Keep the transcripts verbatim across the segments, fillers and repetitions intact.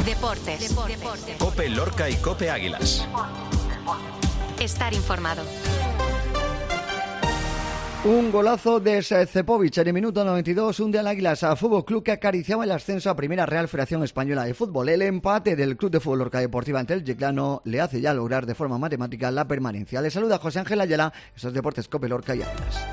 Deportes. Deportes. COPE Lorca y COPE Águilas. Estar informado. Un golazo de Cepovic en el minuto noventa y dos hunde al Águilas a Fútbol Club, que acariciaba el ascenso a Primera Real Federación Española de Fútbol. El empate del Club de Fútbol Lorca Deportiva ante el Yeclano le hace ya lograr de forma matemática la permanencia. Le saluda José Ángel Ayala, estos Deportes COPE Lorca y Águilas.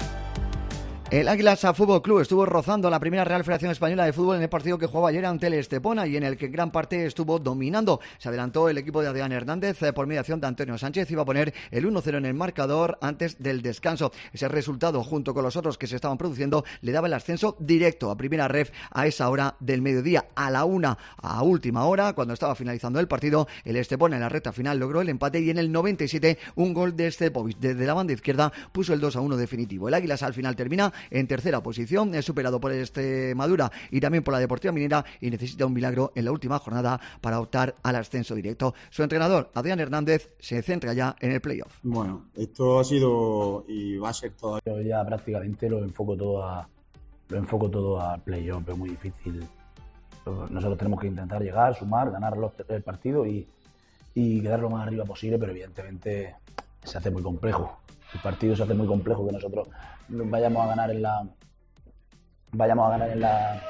El Águilas a Fútbol Club estuvo rozando la Primera Real Federación Española de Fútbol en el partido que jugaba ayer ante el Estepona y en el que en gran parte estuvo dominando. Se adelantó el equipo de Adrián Hernández por mediación de Antonio Sánchez. Iba a poner el uno cero en el marcador antes del descanso. Ese resultado, junto con los otros que se estaban produciendo, le daba el ascenso directo a Primera Ref a esa hora del mediodía. A la una, a última hora, cuando estaba finalizando el partido, el Estepona en la recta final logró el empate y en el noventa y siete un gol de Cepovic desde la banda izquierda puso el dos a uno definitivo. El Águilas al final termina en tercera posición, es superado por el Extremadura y también por la Deportiva Minera y necesita un milagro en la última jornada para optar al ascenso directo. Su entrenador, Adrián Hernández, se centra ya en el playoff. Bueno, esto ha sido y va a ser todavía. Yo ya prácticamente lo enfoco todo a lo enfoco todo al playoff, es muy difícil. Nosotros tenemos que intentar llegar, sumar, ganar los, el partido y, y quedar lo más arriba posible, pero evidentemente se hace muy complejo. El partido se hace muy complejo que nosotros vayamos a ganar en la vayamos a ganar en la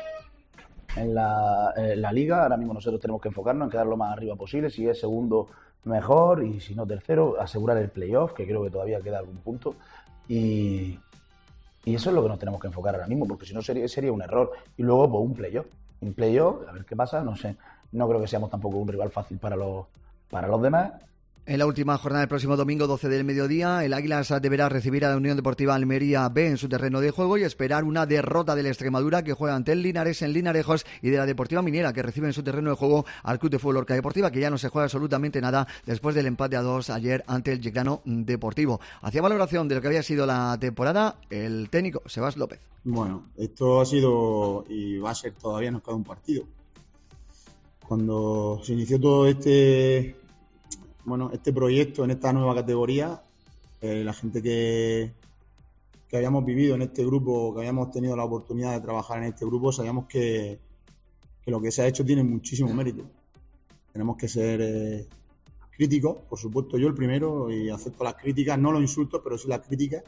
en la, en la liga. Ahora mismo nosotros tenemos que enfocarnos en quedar lo más arriba posible, si es segundo mejor y si no tercero, asegurar el playoff, que creo que todavía queda algún punto, y, y eso es lo que nos tenemos que enfocar ahora mismo, porque si no sería, sería un error. Y luego pues un playoff, un playoff, a ver qué pasa, no sé, no creo que seamos tampoco un rival fácil para los para los demás. En la última jornada del próximo domingo, doce del mediodía, el Águilas deberá recibir a la Unión Deportiva Almería B en su terreno de juego y esperar una derrota del Extremadura, que juega ante el Linares en Linarejos, y de la Deportiva Minera, que recibe en su terreno de juego al Club de Fútbol Lorca Deportiva, que ya no se juega absolutamente nada después del empate a dos ayer ante el Yeclano Deportivo. Hacía valoración de lo que había sido la temporada el técnico Sebas López. Bueno, esto ha sido y va a ser todavía, nos queda un partido. Cuando se inició todo este... Bueno, este proyecto en esta nueva categoría, eh, la gente que, que habíamos vivido en este grupo, que habíamos tenido la oportunidad de trabajar en este grupo, sabíamos que, que lo que se ha hecho tiene muchísimo mérito. Tenemos que ser eh, críticos, por supuesto yo el primero, y acepto las críticas, no los insultos, pero sí las críticas,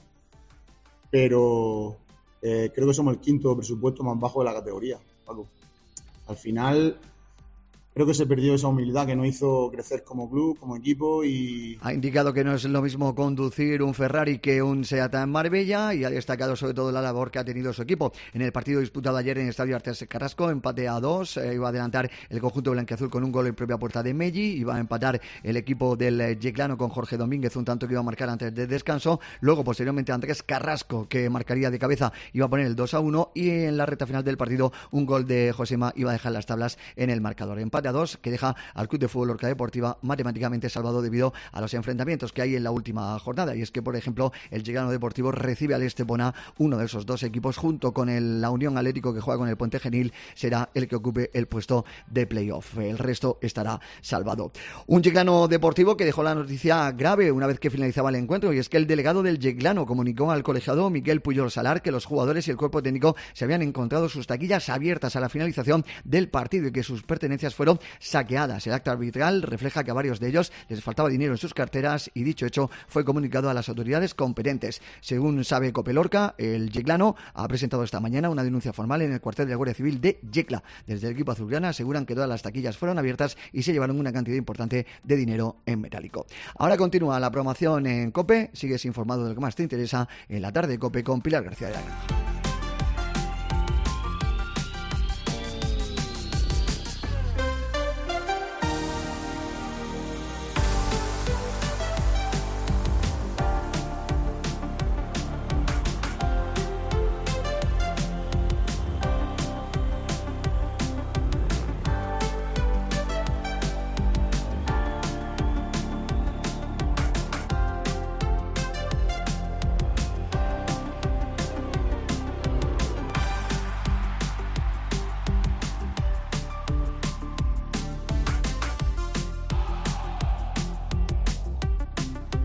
pero eh, creo que somos el quinto presupuesto más bajo de la categoría, Paco. Al final... Creo que se perdió esa humildad que nos hizo crecer como club, como equipo y... Ha indicado que no es lo mismo conducir un Ferrari que un Seat en Marbella y ha destacado sobre todo la labor que ha tenido su equipo. En el partido disputado ayer en el Estadio Artes Carrasco, empate a dos, eh, iba a adelantar el conjunto blanquiazul con un gol en propia puerta de Melli, iba a empatar el equipo del Yeclano con Jorge Domínguez, un tanto que iba a marcar antes del descanso. Luego, posteriormente, Andrés Carrasco, que marcaría de cabeza, iba a poner el dos a uno y en la recta final del partido un gol de Josema iba a dejar las tablas en el marcador. Empate a dos que deja al Club de Fútbol Lorca Deportiva matemáticamente salvado debido a los enfrentamientos que hay en la última jornada. Y es que, por ejemplo, el Yeclano Deportivo recibe al Estepona, uno de esos dos equipos, junto con el, la Unión Atlético, que juega con el Puente Genil, será el que ocupe el puesto de playoff. El resto estará salvado. Un Yeclano Deportivo que dejó la noticia grave una vez que finalizaba el encuentro, y es que el delegado del Yeclano comunicó al colegiado Miquel Puyol Salar que los jugadores y el cuerpo técnico se habían encontrado sus taquillas abiertas a la finalización del partido y que sus pertenencias fueron saqueadas. El acta arbitral refleja que a varios de ellos les faltaba dinero en sus carteras y dicho hecho fue comunicado a las autoridades competentes. Según sabe COPE Lorca, el Yeclano ha presentado esta mañana una denuncia formal en el cuartel de la Guardia Civil de Yecla. Desde el equipo azulgrana aseguran que todas las taquillas fueron abiertas y se llevaron una cantidad importante de dinero en metálico. Ahora continúa la promoción en COPE. Sigues informado de lo que más te interesa en la tarde de COPE con Pilar García de Arana.